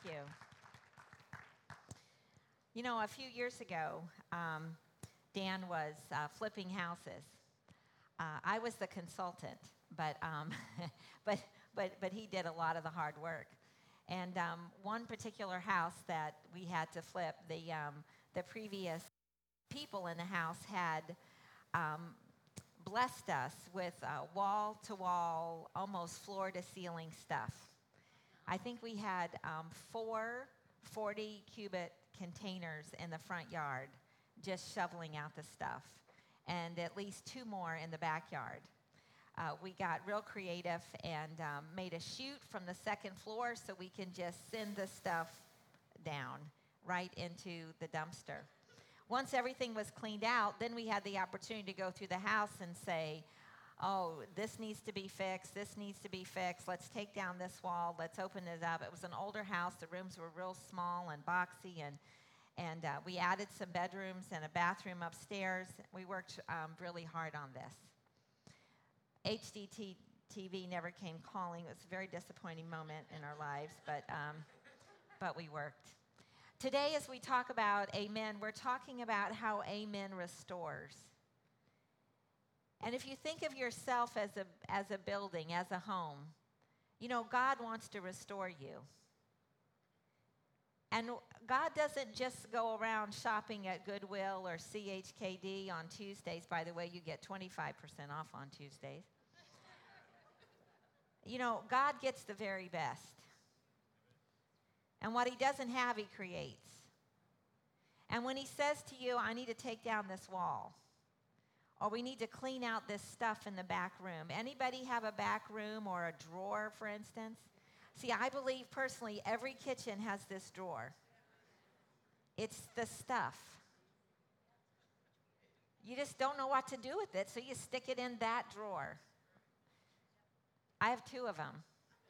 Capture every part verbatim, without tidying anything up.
you. You know, a few years ago, um, Dan was uh, flipping houses. Uh, I was the consultant, but, um, but, but, but he did a lot of the hard work. And um, one particular house that we had to flip, the, um, the previous people in the house had um, blessed us with uh, wall-to-wall, almost floor-to-ceiling stuff. I think we had um, four forty-cubit containers in the front yard just shoveling out the stuff, and at least two more in the backyard. Uh, we got real creative and um, made a chute from the second floor so we can just send the stuff down right into the dumpster. Once everything was cleaned out, then we had the opportunity to go through the house and say, oh, this needs to be fixed, this needs to be fixed, let's take down this wall, let's open it up. It was an older house, the rooms were real small and boxy, and, and uh, we added some bedrooms and a bathroom upstairs. We worked um, really hard on this. H D T V never came calling. It was a very disappointing moment in our lives, but, um, but we worked. Today, as we talk about Amen, we're talking about how Amen restores. And if you think of yourself as a, as a building, as a home, you know, God wants to restore you. And God doesn't just go around shopping at Goodwill or C H K D on Tuesdays. By the way, you get twenty-five percent off on Tuesdays. You know, God gets the very best. And what he doesn't have, he creates. And when he says to you, I need to take down this wall, or we need to clean out this stuff in the back room. Anybody have a back room or a drawer, for instance? See, I believe personally every kitchen has this drawer. It's the stuff. You just don't know what to do with it, so you stick it in that drawer. I have two of them.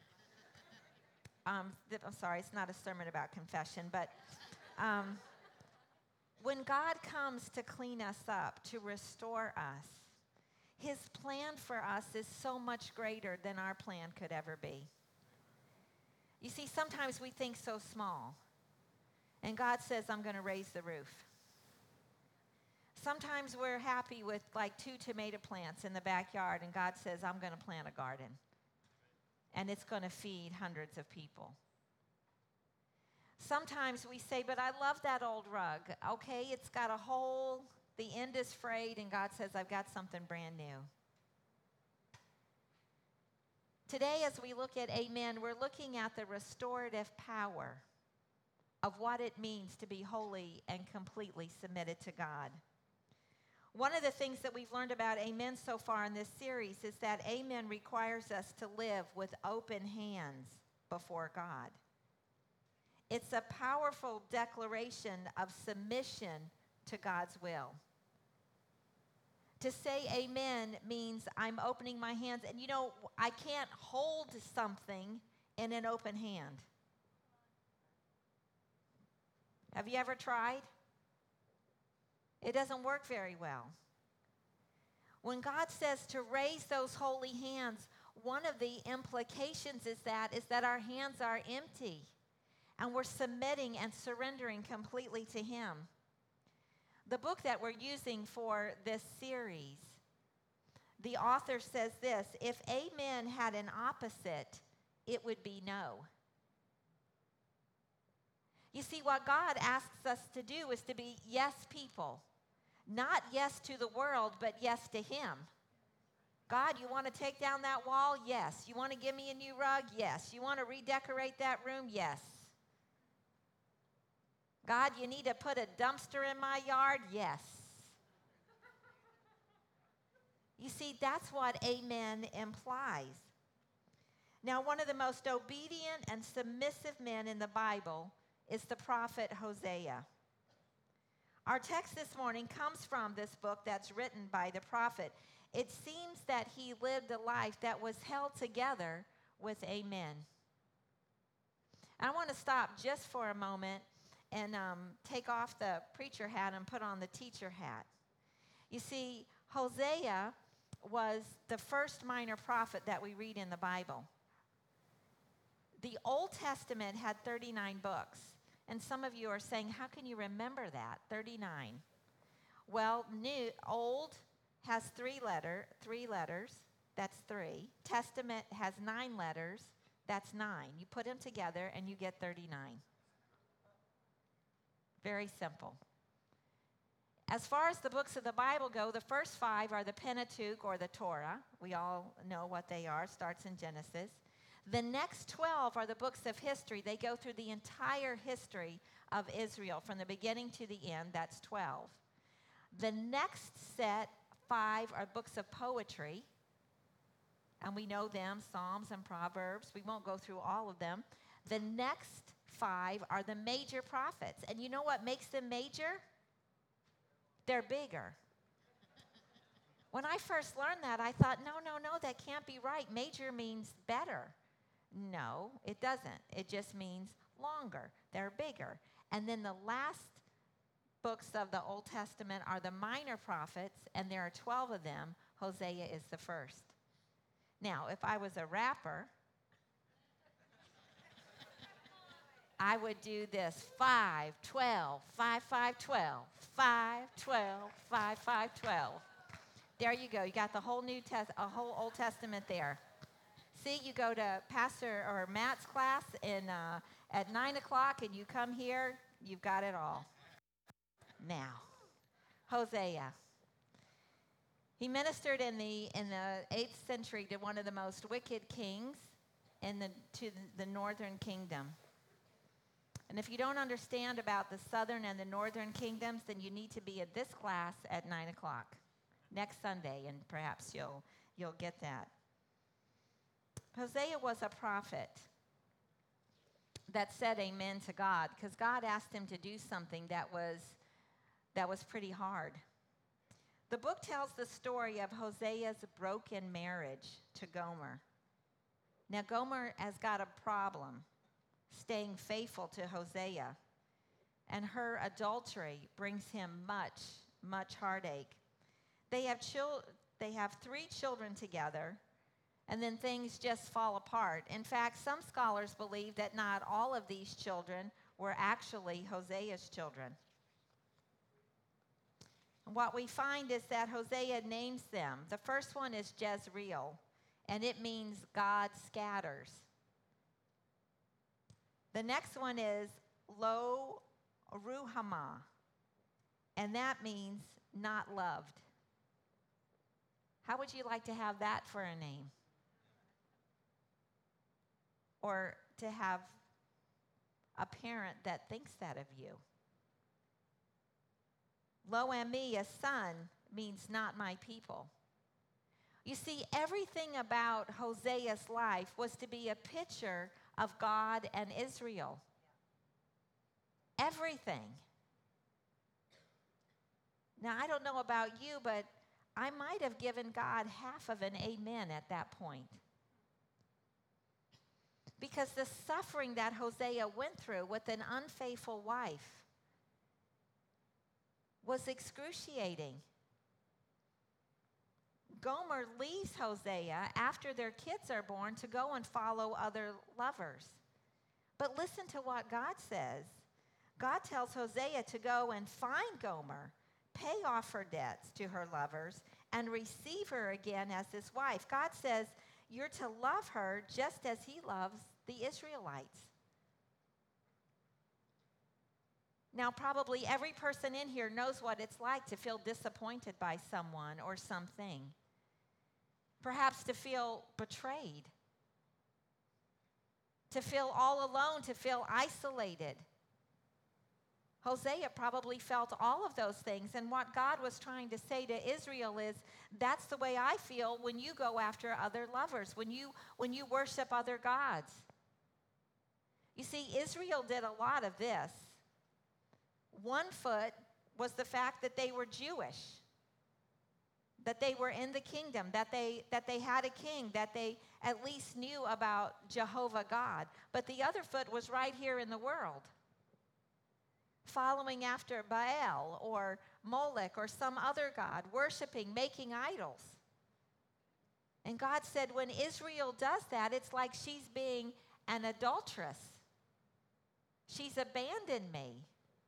Um, th- I'm sorry, it's not a sermon about confession, but um, when God comes to clean us up, to restore us, his plan for us is so much greater than our plan could ever be. You see, sometimes we think so small, and God says, I'm going to raise the roof. Sometimes we're happy with like two tomato plants in the backyard, and God says, I'm going to plant a garden, and it's going to feed hundreds of people. Sometimes we say, but I love that old rug. Okay, it's got a hole, the end is frayed, and God says, I've got something brand new. Today, as we look at Amen, we're looking at the restorative power of what it means to be holy and completely submitted to God. One of the things that we've learned about Amen so far in this series is that Amen requires us to live with open hands before God. It's a powerful declaration of submission to God's will. To say amen means I'm opening my hands. And you know, I can't hold something in an open hand. Have you ever tried? It doesn't work very well. When God says to raise those holy hands, one of the implications is that is that our hands are empty and we're submitting and surrendering completely to him. The book that we're using for this series, the author says this: if amen had an opposite, it would be no. You see, what God asks us to do is to be yes people. Not yes to the world, but yes to him. God, you want to take down that wall? Yes. You want to give me a new rug? Yes. You want to redecorate that room? Yes. God, you need to put a dumpster in my yard? Yes. You see, that's what amen implies. Now, one of the most obedient and submissive men in the Bible is the prophet Hosea. Our text this morning comes from this book that's written by the prophet. It seems that he lived a life that was held together with amen. I want to stop just for a moment and um, take off the preacher hat and put on the teacher hat. You see, Hosea was the first minor prophet that we read in the Bible. The Old Testament had thirty-nine books. And some of you are saying, how can you remember that? thirty-nine. Well, new old has three letter, three letters. That's three. Testament has nine letters. That's nine. You put them together and you get thirty-nine. Very simple. As far as the books of the Bible go, the first five are the Pentateuch or the Torah. We all know what they are. Starts in Genesis. The next twelve are the books of history. They go through the entire history of Israel from the beginning to the end. That's twelve. The next set, five, are books of poetry. And we know them, Psalms and Proverbs. We won't go through all of them. The next five are the major prophets. And you know what makes them major? They're bigger. When I first learned that, I thought, no, no, no, that can't be right. Major means better. No, it doesn't. It just means longer. They're bigger. And then the last books of the Old Testament are the minor prophets, and there are twelve of them. Hosea is the first. Now, if I was a rapper, I would do this, five, twelve, five, five, twelve, five, twelve, five, five, twelve. There you go. You got the whole New Test, a whole Old Testament there. See, you go to Pastor or Matt's class in, uh, at nine o'clock, and you come here, you've got it all. Now, Hosea. He ministered in the in the eighth century to one of the most wicked kings in the to the northern kingdom. And if you don't understand about the southern and the northern kingdoms, then you need to be at this class at nine o'clock next Sunday, and perhaps you'll you'll get that. Hosea was a prophet that said amen to God, because God asked him to do something that was that was pretty hard. The book tells the story of Hosea's broken marriage to Gomer. Now, Gomer has got a problem staying faithful to Hosea, and her adultery brings him much, much heartache. They have chil- they have three children together, and then things just fall apart. In fact, some scholars believe that not all of these children were actually Hosea's children. What we find is that Hosea names them. The first one is Jezreel, and it means God scatters. The next one is Lo Ruhamah, and that means not loved. How would you like to have that for a name? Or to have a parent that thinks that of you? Lo Ami, a son, means not my people. You see, everything about Hosea's life was to be a picture of God and Israel. Everything. Now, I don't know about you, but I might have given God half of an amen at that point. Because the suffering that Hosea went through with an unfaithful wife was excruciating. Gomer leaves Hosea after their kids are born to go and follow other lovers. But listen to what God says. God tells Hosea to go and find Gomer, pay off her debts to her lovers, and receive her again as his wife. God says you're to love her just as he loves the Israelites. Now, probably every person in here knows what it's like to feel disappointed by someone or something. Perhaps to feel betrayed. To feel all alone, to feel isolated. Hosea probably felt all of those things. And what God was trying to say to Israel is, that's the way I feel when you go after other lovers, when you, when you worship other gods. You see, Israel did a lot of this. One foot was the fact that they were Jewish, that they were in the kingdom, that they that they had a king, that they at least knew about Jehovah God. But the other foot was right here in the world, following after Baal or Molech or some other god, worshiping, making idols. And God said when Israel does that, it's like she's being an adulteress. She's abandoned me.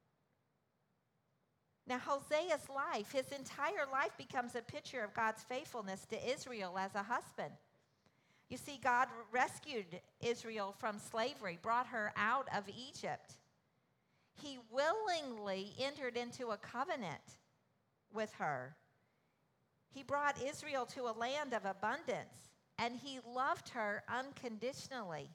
Now, Hosea's life, his entire life becomes a picture of God's faithfulness to Israel as a husband. You see, God rescued Israel from slavery, brought her out of Egypt. He willingly entered into a covenant with her. He brought Israel to a land of abundance, and he loved her unconditionally.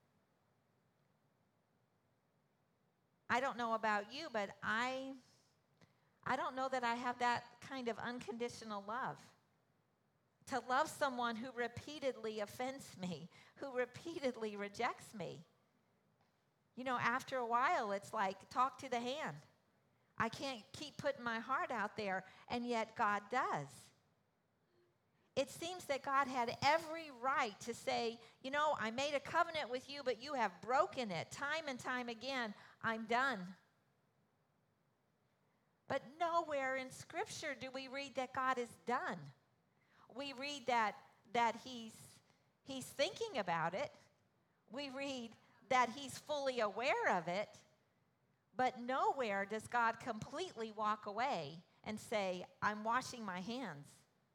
I don't know about you, but I, I don't know that I have that kind of unconditional love. To love someone who repeatedly offends me, who repeatedly rejects me. You know, after a while, it's like talk to the hand. I can't keep putting my heart out there, and yet God does. It seems that God had every right to say, you know, I made a covenant with you, but you have broken it time and time again. I'm done. But nowhere in Scripture do we read that God is done. We read that, that he's, he's thinking about it. We read that he's fully aware of it. But nowhere does God completely walk away and say, I'm washing my hands.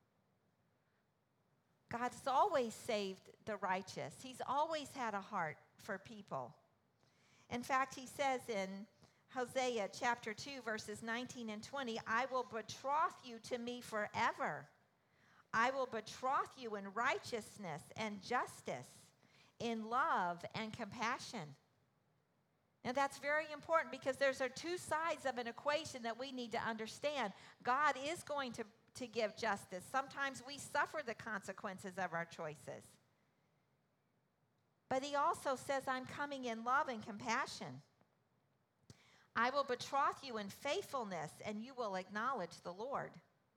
God's always saved the righteous. He's always had a heart for people. In fact, he says in Hosea chapter two, verses nineteen and twenty, I will betroth you to me forever. I will betroth you in righteousness and justice, in love and compassion. Now that's very important because there's are two sides of an equation that we need to understand. God is going to, to give justice. Sometimes we suffer the consequences of our choices. But he also says, I'm coming in love and compassion. I will betroth you in faithfulness, and you will acknowledge the Lord.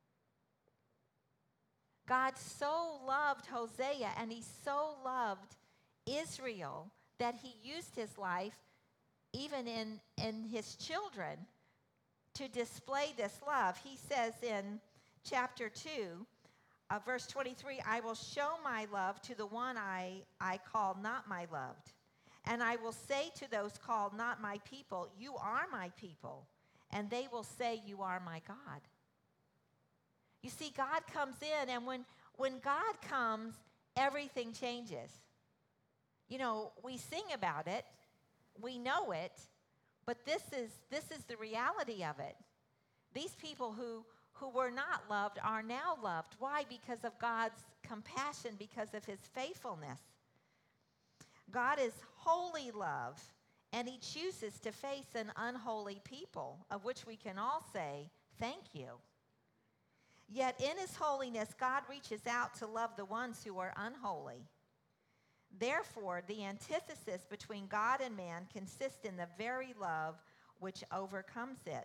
God so loved Hosea, and he so loved Israel that he used his life, even in, in his children, to display this love. He says in chapter two, uh, verse twenty-three, I will show my love to the one I, I call not my loved. And I will say to those called not my people, you are my people. And they will say, you are my God. You see, God comes in, and when, when God comes, everything changes. You know, we sing about it, we know it, but this is, this is the reality of it. These people who, who were not loved are now loved. Why? Because of God's compassion, because of his faithfulness. God is holy love, and he chooses to face an unholy people, of which we can all say, thank you. Yet in his holiness, God reaches out to love the ones who are unholy. Therefore, the antithesis between God and man consists in the very love which overcomes it.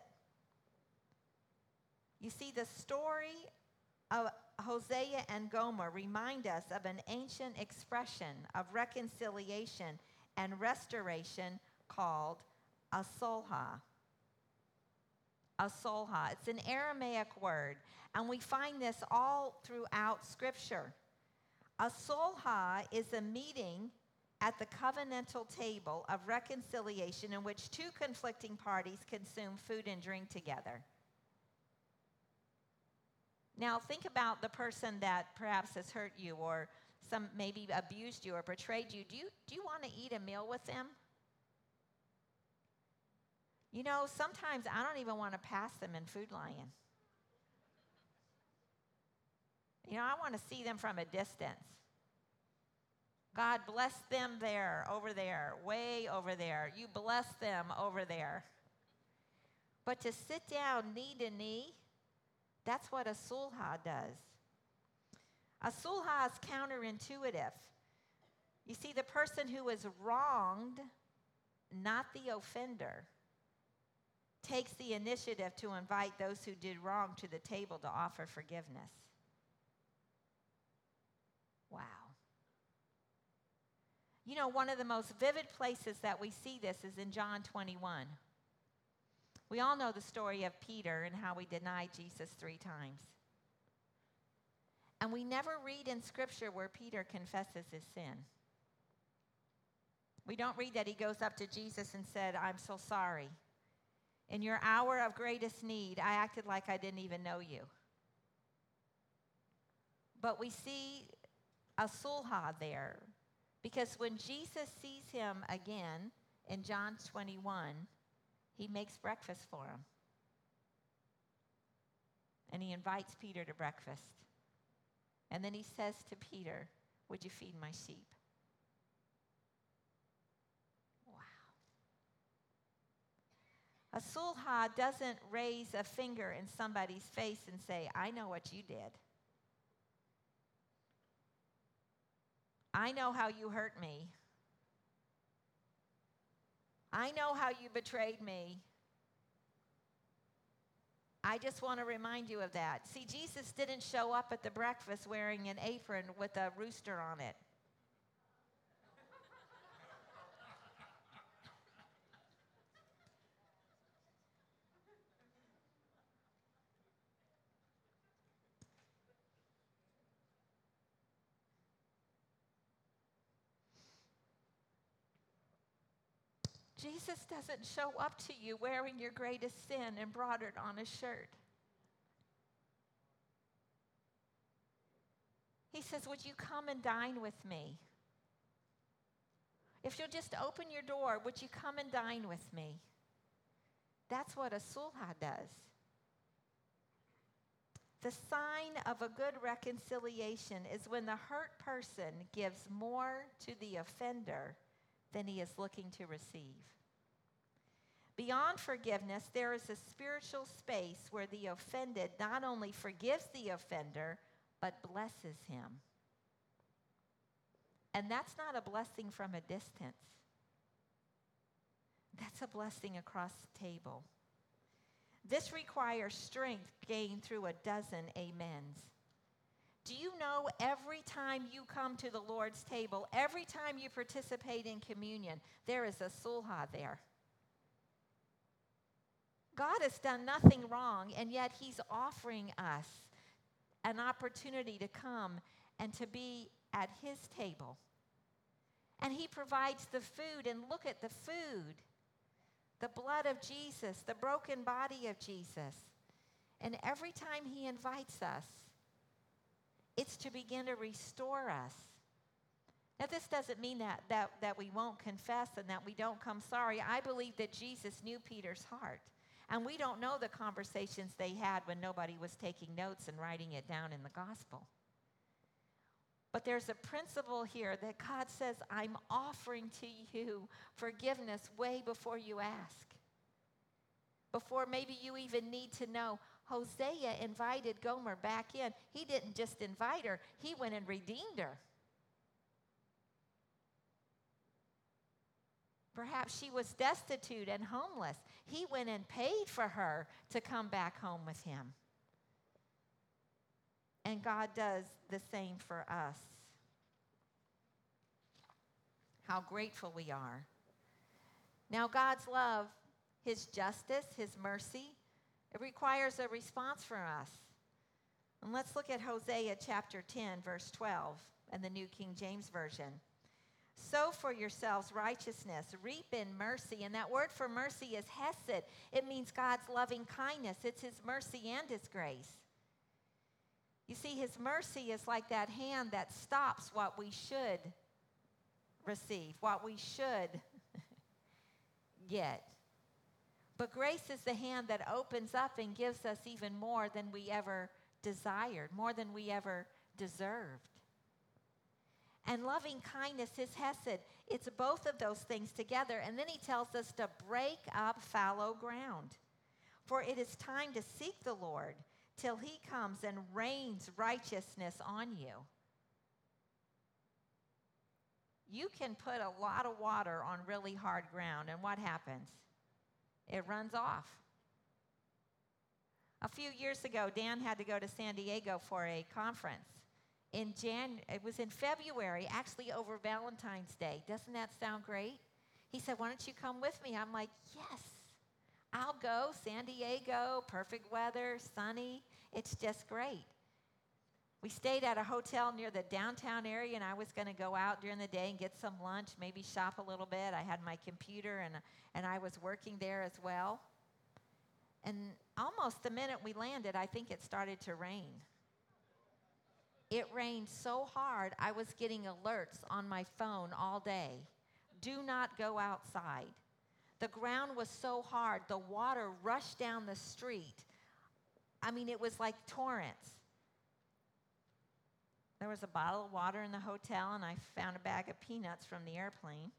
You see, the story of Hosea and Gomer remind us of an ancient expression of reconciliation and restoration called a solha. A solha. It's an Aramaic word, and we find this all throughout Scripture. A solha is a meeting at the covenantal table of reconciliation in which two conflicting parties consume food and drink together. Now, think about the person that perhaps has hurt you or some maybe abused you or betrayed you. Do you, do you want to eat a meal with them? You know, sometimes I don't even want to pass them in Food Lion. You know, I want to see them from a distance. God bless them there, over there, way over there. You bless them over there. But to sit down knee to knee, that's what a sulha does. A sulha is counterintuitive. You see, the person who is wronged, not the offender, takes the initiative to invite those who did wrong to the table to offer forgiveness. Wow. You know, one of the most vivid places that we see this is in John twenty-one. We all know the story of Peter and how he denied Jesus three times. And we never read in Scripture where Peter confesses his sin. We don't read that he goes up to Jesus and said, I'm so sorry. In your hour of greatest need, I acted like I didn't even know you. But we see a sulha there, because when Jesus sees him again in John twenty-one, he makes breakfast for him. And he invites Peter to breakfast. And then he says to Peter, would you feed my sheep? A sulha doesn't raise a finger in somebody's face and say, I know what you did. I know how you hurt me. I know how you betrayed me. I just want to remind you of that. See, Jesus didn't show up at the breakfast wearing an apron with a rooster on it. Jesus doesn't show up to you wearing your greatest sin embroidered on a shirt. He says, would you come and dine with me? If you'll just open your door, would you come and dine with me? That's what a sulha does. The sign of a good reconciliation is when the hurt person gives more to the offender than he is looking to receive. Beyond forgiveness, there is a spiritual space where the offended not only forgives the offender, but blesses him. And that's not a blessing from a distance. That's a blessing across the table. This requires strength gained through a dozen amens. Do you know every time you come to the Lord's table, every time you participate in communion, there is a sulha there? God has done nothing wrong, and yet he's offering us an opportunity to come and to be at his table. And he provides the food, and look at the food. The blood of Jesus, the broken body of Jesus. And every time he invites us, it's to begin to restore us. Now, this doesn't mean that, that, that we won't confess and that we don't come sorry. I believe that Jesus knew Peter's heart. And we don't know the conversations they had when nobody was taking notes and writing it down in the gospel. But there's a principle here that God says, I'm offering to you forgiveness way before you ask. Before maybe you even need to know. Hosea invited Gomer back in. He didn't just invite her, he went and redeemed her. Perhaps she was destitute and homeless. He went and paid for her to come back home with him. And God does the same for us. How grateful we are. Now, God's love, his justice, his mercy, it requires a response from us. And let's look at Hosea chapter ten, verse twelve, and the New King James Version. Sow for yourselves righteousness, reap in mercy. And that word for mercy is hesed. It means God's loving kindness. It's his mercy and his grace. You see, his mercy is like that hand that stops what we should receive, what we should get. But grace is the hand that opens up and gives us even more than we ever desired, more than we ever deserved. And loving kindness is hesed. It's both of those things together. And then he tells us to break up fallow ground. For it is time to seek the Lord till he comes and rains righteousness on you. You can put a lot of water on really hard ground, and what happens? It runs off. A few years ago, Dan had to go to San Diego for a conference. In Jan, it was in February, actually over Valentine's Day. Doesn't that sound great? He said, why don't you come with me? I'm like, yes, I'll go. San Diego, perfect weather, sunny. It's just great. We stayed at a hotel near the downtown area, and I was going to go out during the day and get some lunch, maybe shop a little bit. I had my computer, and, and I was working there as well. And almost the minute we landed, I think it started to rain. It rained so hard, I was getting alerts on my phone all day. Do not go outside. The ground was so hard, the water rushed down the street. I mean, it was like torrents. There was a bottle of water in the hotel, and I found a bag of peanuts from the airplane.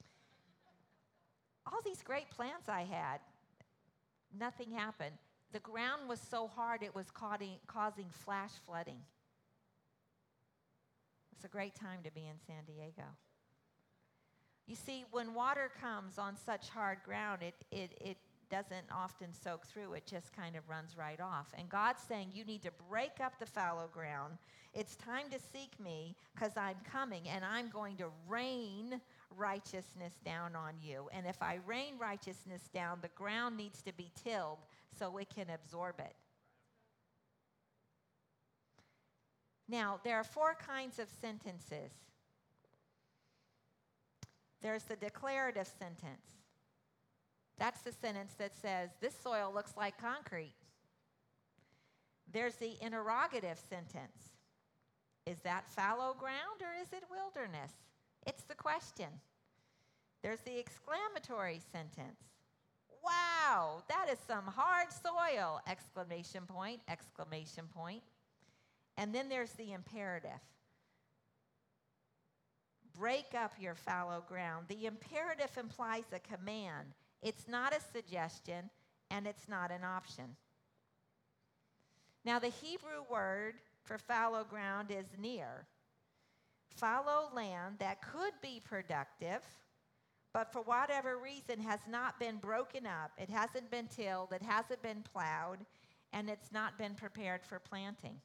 All these great plans I had, nothing happened. The ground was so hard, it was causing, causing flash flooding. It's a great time to be in San Diego. You see, when water comes on such hard ground, it, it, it doesn't often soak through. It just kind of runs right off. And God's saying, you need to break up the fallow ground. It's time to seek me because I'm coming, and I'm going to rain righteousness down on you. And if I rain righteousness down, the ground needs to be tilled so it can absorb it. Now, there are four kinds of sentences. There's the declarative sentence. That's the sentence that says, this soil looks like concrete. There's the interrogative sentence. Is that fallow ground or is it wilderness? It's the question. There's the exclamatory sentence. Wow, that is some hard soil! Exclamation point, exclamation point. And then there's the imperative. Break up your fallow ground. The imperative implies a command. It's not a suggestion, and it's not an option. Now, the Hebrew word for fallow ground is near. Fallow land that could be productive, but for whatever reason has not been broken up. It hasn't been tilled, it hasn't been plowed, and it's not been prepared for planting.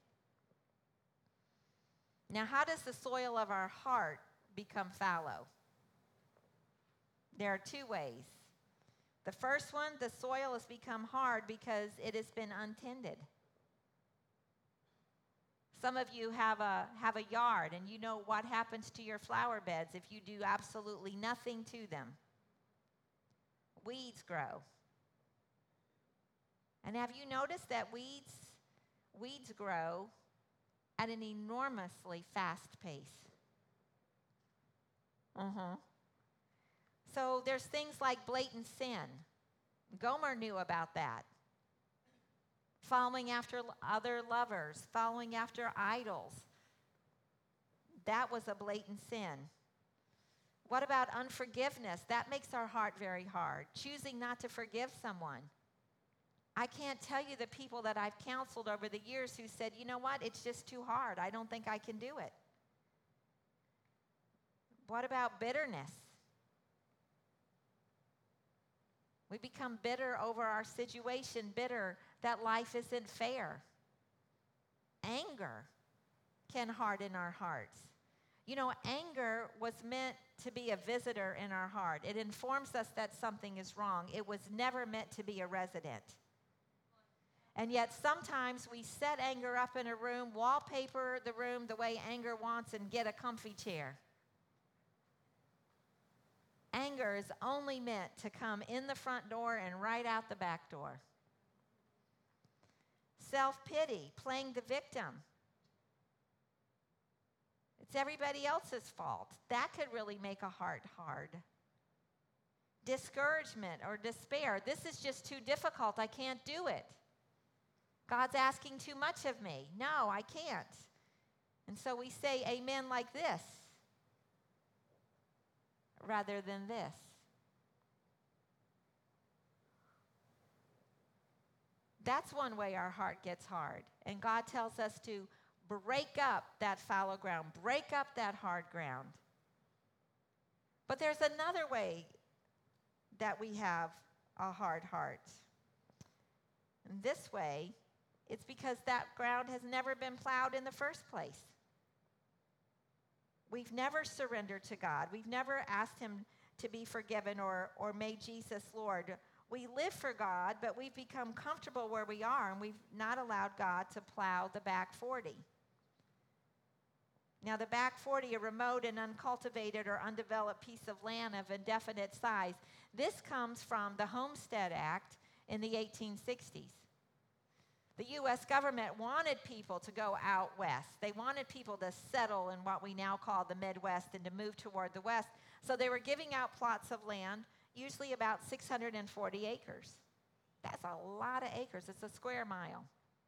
Now, how does the soil of our heart become fallow? There are two ways. The first one, the soil has become hard because it has been untended. Some of you have a, have a yard, and you know what happens to your flower beds if you do absolutely nothing to them. Weeds grow. And have you noticed that weeds, weeds grow at an enormously fast pace? Uh-huh. So there's things like blatant sin. Gomer knew about that. Following after other lovers, following after idols. That was a blatant sin. What about unforgiveness? That makes our heart very hard. Choosing not to forgive someone. I can't tell you the people that I've counseled over the years who said, you know what, it's just too hard. I don't think I can do it. What about bitterness? We become bitter over our situation, bitter that life isn't fair. Anger can harden our hearts. You know, anger was meant to be a visitor in our heart. It informs us that something is wrong. It was never meant to be a resident. And yet sometimes we set anger up in a room, wallpaper the room the way anger wants, and get a comfy chair. Anger is only meant to come in the front door and right out the back door. Self-pity, playing the victim. It's everybody else's fault. That could really make a heart hard. Discouragement or despair. This is just too difficult. I can't do it. God's asking too much of me. No, I can't. And so we say amen like this rather than this. That's one way our heart gets hard. And God tells us to break up that fallow ground, break up that hard ground. But there's another way that we have a hard heart. And this way, it's because that ground has never been plowed in the first place. We've never surrendered to God. We've never asked him to be forgiven or, or made Jesus Lord. We live for God, but we've become comfortable where we are, and we've not allowed God to plow the back forty. Now, the back forty, a remote and uncultivated or undeveloped piece of land of indefinite size, this comes from the Homestead Act in the eighteen sixties. The U S government wanted people to go out west. They wanted people to settle in what we now call the Midwest and to move toward the west. So they were giving out plots of land, usually about six hundred forty acres. That's a lot of acres. It's a square mile.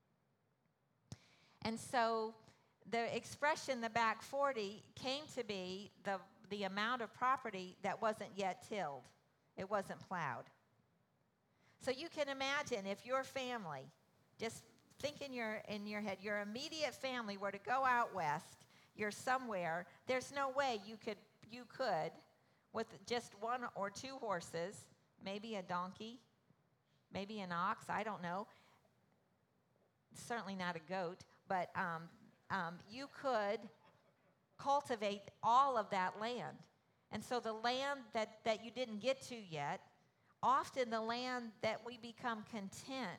And so the expression, the back forty, came to be the, the amount of property that wasn't yet tilled. It wasn't plowed. So you can imagine if your family, just think in your, in your head, your immediate family were to go out west, you're somewhere, there's no way you could, you could, with just one or two horses, maybe a donkey, maybe an ox, I don't know, certainly not a goat, but um, um, you could cultivate all of that land. And so the land that, that you didn't get to yet, often the land that we become content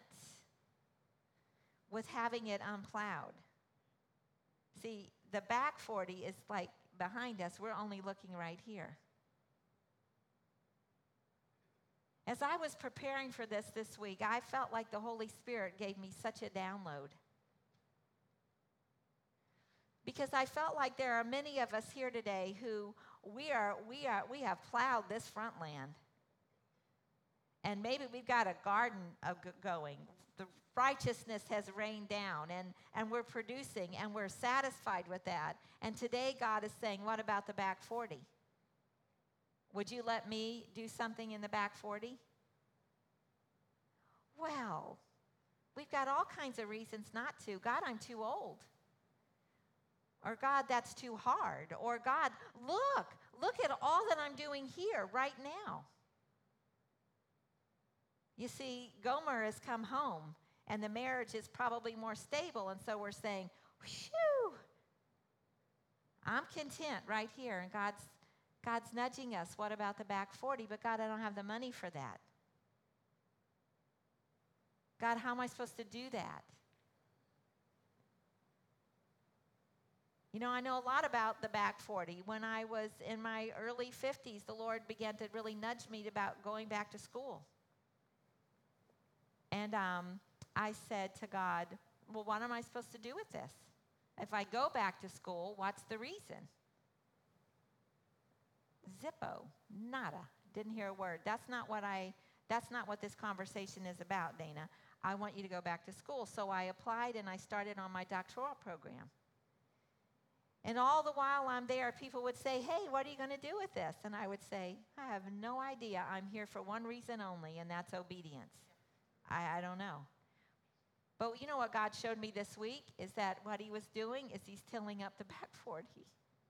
with having it unplowed. See, the back forty is like behind us. We're only looking right here. As I was preparing for this this week, I felt like the Holy Spirit gave me such a download. Because I felt like there are many of us here today who we are we are we have plowed this front land. And maybe we've got a garden of going. The righteousness has rained down, and, and we're producing, and we're satisfied with that. And today God is saying, what about the back forty? Would you let me do something in the back forty? Well, we've got all kinds of reasons not to. God, I'm too old. Or God, that's too hard. Or God, look, look at all that I'm doing here right now. You see, Gomer has come home, and the marriage is probably more stable, and so we're saying, whew, I'm content right here, and God's, God's nudging us. What about the back forty? But God, I don't have the money for that. God, how am I supposed to do that? You know, I know a lot about the back forty. When I was in my early fifties, the Lord began to really nudge me about going back to school. And um, I said to God, well, what am I supposed to do with this? If I go back to school, what's the reason? Zippo, nada, didn't hear a word. That's not what I, that's not what this conversation is about, Dana. I want you to go back to school. So I applied and I started on my doctoral program. And all the while I'm there, people would say, hey, what are you going to do with this? And I would say, I have no idea. I'm here for one reason only, and that's obedience. I, I don't know. But you know what God showed me this week is that what he was doing is he's tilling up the back forty.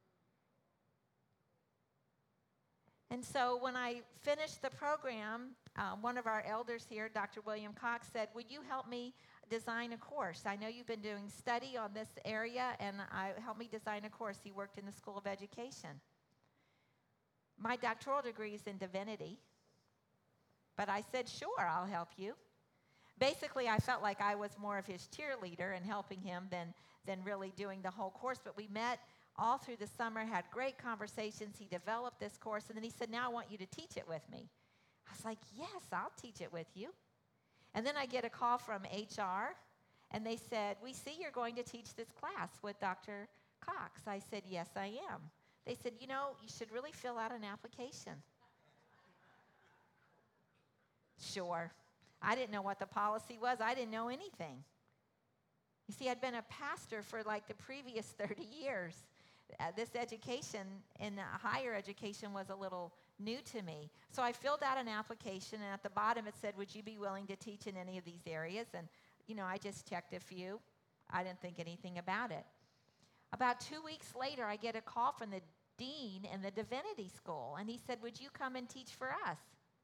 And so when I finished the program, uh, one of our elders here, Doctor William Cox, said, would you help me design a course? I know you've been doing study on this area, and I, help me design a course. He worked in the School of Education. My doctoral degree is in divinity, but I said, sure, I'll help you. Basically, I felt like I was more of his cheerleader and helping him than, than really doing the whole course. But we met all through the summer, had great conversations. He developed this course, and then he said, now I want you to teach it with me. I was like, yes, I'll teach it with you. And then I get a call from H R, and they said, we see you're going to teach this class with Doctor Cox. I said, yes, I am. They said, you know, you should really fill out an application. Sure. I didn't know what the policy was. I didn't know anything. You see, I'd been a pastor for like the previous thirty years. Uh, this education in uh, higher education was a little new to me. So I filled out an application, and at the bottom it said, would you be willing to teach in any of these areas? And, you know, I just checked a few. I didn't think anything about it. About two weeks later, I get a call from the dean in the divinity school, and he said, would you come and teach for us?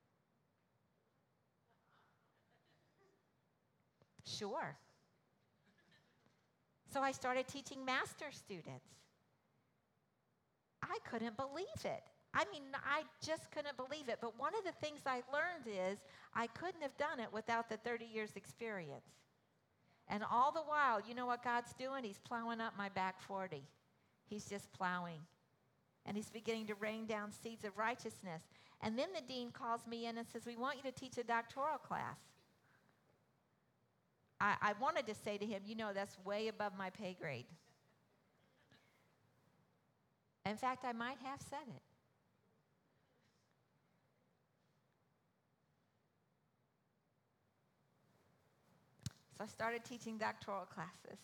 Sure. So I started teaching master students. I couldn't believe it. I mean, I just couldn't believe it. But one of the things I learned is I couldn't have done it without the thirty years experience. And all the while, you know what God's doing? He's plowing up my back forty. He's just plowing. And he's beginning to rain down seeds of righteousness. And then the dean calls me in and says, we want you to teach a doctoral class. I, I wanted to say to him, you know, that's way above my pay grade. In fact, I might have said it. So I started teaching doctoral classes.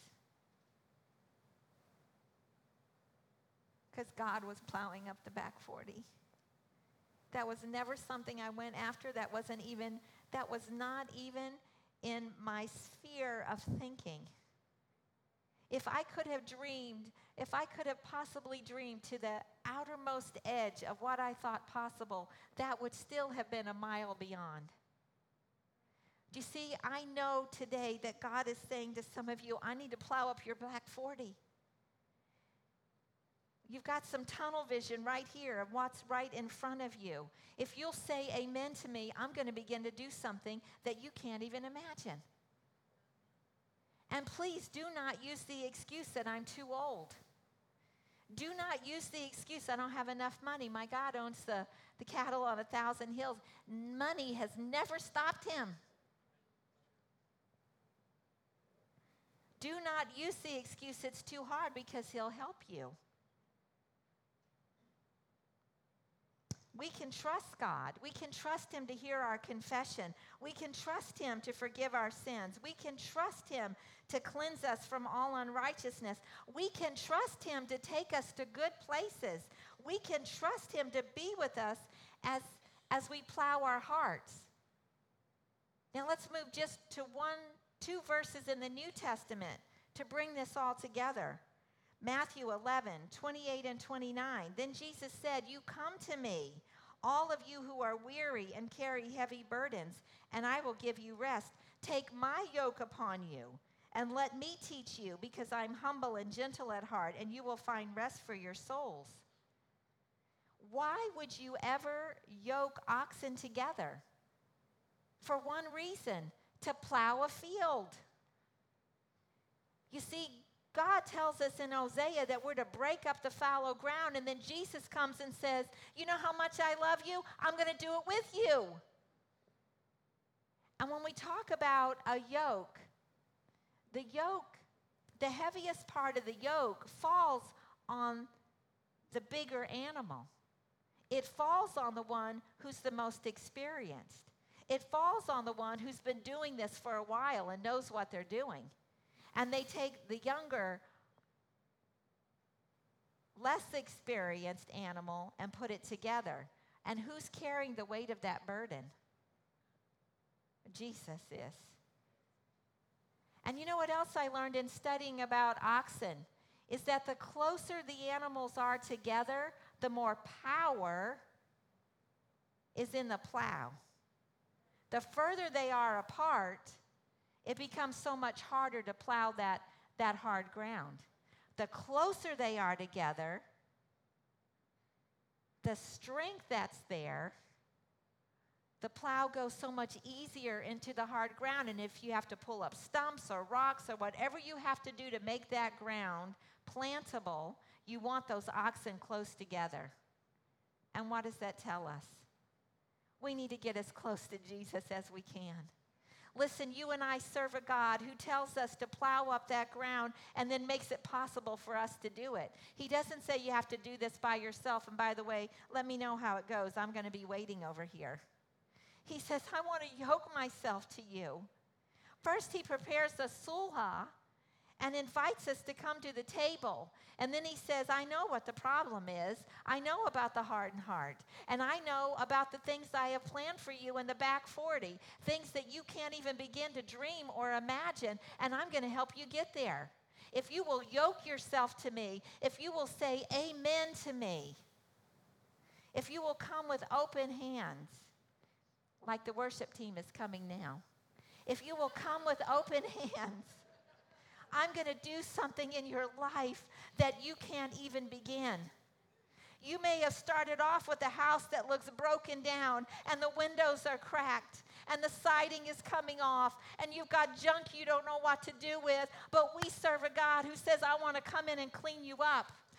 Because God was plowing up the back forty. That was never something I went after. That wasn't even, that was not even in my sphere of thinking. If I could have dreamed, if I could have possibly dreamed to the outermost edge of what I thought possible, that would still have been a mile beyond. Do you see, I know today that God is saying to some of you, I need to plow up your back forty. You've got some tunnel vision right here of what's right in front of you. If you'll say amen to me, I'm going to begin to do something that you can't even imagine. And please do not use the excuse that I'm too old. Do not use the excuse I don't have enough money. My God owns the, the cattle on a thousand hills. Money has never stopped him. Do not use the excuse it's too hard, because he'll help you. We can trust God. We can trust him to hear our confession. We can trust him to forgive our sins. We can trust him to cleanse us from all unrighteousness. We can trust him to take us to good places. We can trust him to be with us as, as we plow our hearts. Now let's move just to one, two verses in the New Testament to bring this all together. Matthew eleven, twenty-eight and twenty-nine. Then Jesus said, you come to me, all of you who are weary and carry heavy burdens, and I will give you rest. Take my yoke upon you, and let me teach you, because I'm humble and gentle at heart, and you will find rest for your souls. Why would you ever yoke oxen together? For one reason, to plow a field. You see, God tells us in Hosea that we're to break up the fallow ground, and then Jesus comes and says, you know how much I love you? I'm going to do it with you. And when we talk about a yoke, the yoke, the heaviest part of the yoke falls on the bigger animal. It falls on the one who's the most experienced. It falls on the one who's been doing this for a while and knows what they're doing. And they take the younger, less experienced animal and put it together. And who's carrying the weight of that burden? Jesus is. And you know what else I learned in studying about oxen? Is that the closer the animals are together, the more power is in the plow. The further they are apart, it becomes so much harder to plow that, that hard ground. The closer they are together, the strength that's there, the plow goes so much easier into the hard ground. And if you have to pull up stumps or rocks or whatever you have to do to make that ground plantable, you want those oxen close together. And what does that tell us? We need to get as close to Jesus as we can. Listen, you and I serve a God who tells us to plow up that ground and then makes it possible for us to do it. He doesn't say you have to do this by yourself. And by the way, let me know how it goes. I'm going to be waiting over here. He says, I want to yoke myself to you. First, he prepares the sulha and invites us to come to the table. And then he says, I know what the problem is. I know about the hardened heart. And I know about the things I have planned for you in the back forty, things that you can't even begin to dream or imagine, and I'm going to help you get there. If you will yoke yourself to me, if you will say amen to me, if you will come with open hands, like the worship team is coming now, if you will come with open hands, I'm going to do something in your life that you can't even begin. You may have started off with a house that looks broken down and the windows are cracked and the siding is coming off and you've got junk you don't know what to do with, but we serve a God who says, I want to come in and clean you up.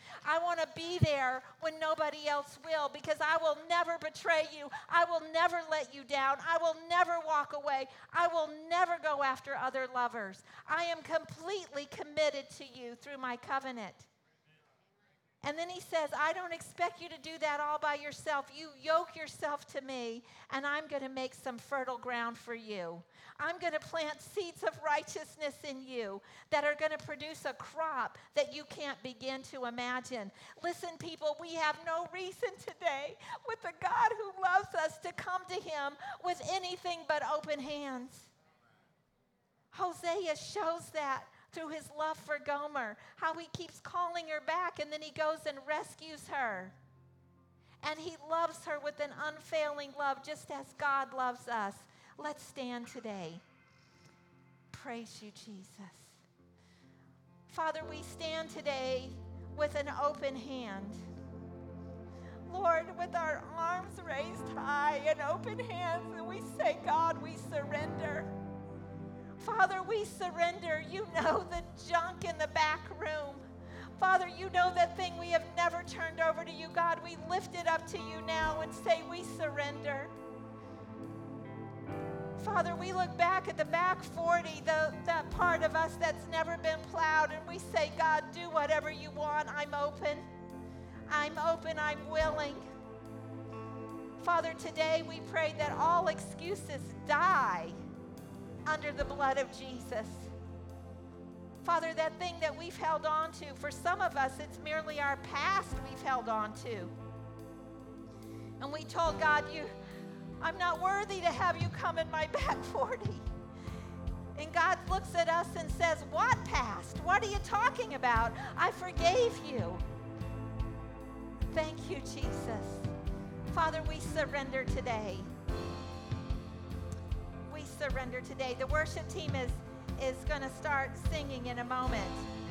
I want to be there when nobody else will, because I will never betray you. I will never let you down. I will never walk away. I will never go after other lovers. I am completely committed to you through my covenant. And then he says, I don't expect you to do that all by yourself. You yoke yourself to me, and I'm going to make some fertile ground for you. I'm going to plant seeds of righteousness in you that are going to produce a crop that you can't begin to imagine. Listen, people, we have no reason today with the God who loves us to come to him with anything but open hands. Hosea shows that through his love for Gomer, how he keeps calling her back, and then he goes and rescues her. And he loves her with an unfailing love, just as God loves us. Let's stand today. Praise you, Jesus. Father, we stand today with an open hand. Lord, with our arms raised high and open hands, and we say, God, we surrender. Father, we surrender. You know the junk in the back room. Father, you know that thing we have never turned over to you. God, we lift it up to you now and say we surrender. Father, we look back at the back forty, the, that part of us that's never been plowed, and we say, God, do whatever you want. I'm open. I'm open. I'm willing. Father, today we pray that all excuses die under the blood of Jesus. Father, that thing that we've held on to, for some of us, it's merely our past we've held on to. And we told God, you, I'm not worthy to have you come in my back forty. And God looks at us and says, what past? What are you talking about? I forgave you. Thank you, Jesus. Father, we surrender today. We surrender today. The worship team is, is going to start singing in a moment.